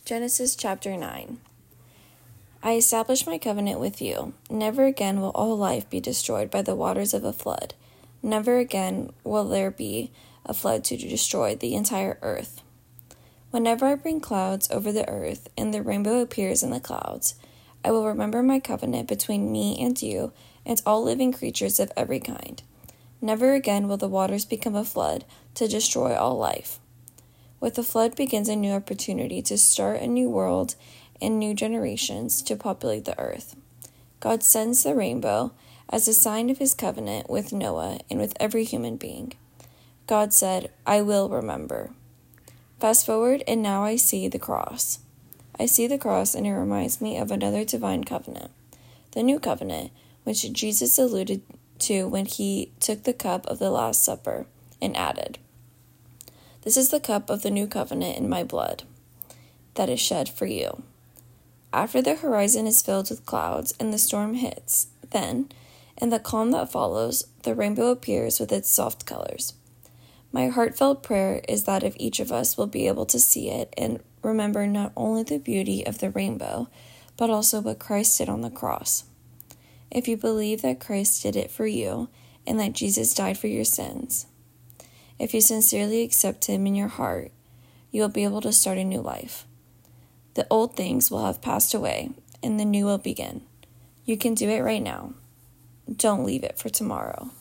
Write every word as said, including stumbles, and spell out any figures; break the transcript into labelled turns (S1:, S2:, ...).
S1: Genesis chapter nine. I establish my covenant with you. Never again will all life be destroyed by the waters of a flood. Never again will there be a flood to destroy the entire earth. Whenever I bring clouds over the earth and the rainbow appears in the clouds, I will remember my covenant between me and you and all living creatures of every kind. Never again will the waters become a flood to destroy all life. With the flood begins a new opportunity to start a new world and new generations to populate the earth. God sends the rainbow as a sign of his covenant with Noah and with every human being. God said, I will remember. Fast forward, and now I see the cross. I see the cross, and it reminds me of another divine covenant, the new covenant, which Jesus alluded to when he took the cup of the Last Supper and added, This is the cup of the new covenant in my blood that is shed for you. After the horizon is filled with clouds and the storm hits, then, in the calm that follows, the rainbow appears with its soft colors. My heartfelt prayer is that if each of us will be able to see it and remember not only the beauty of the rainbow, but also what Christ did on the cross. If you believe that Christ did it for you and that Jesus died for your sins, if you sincerely accept him in your heart, you will be able to start a new life. The old things will have passed away, and the new will begin. You can do it right now. Don't leave it for tomorrow.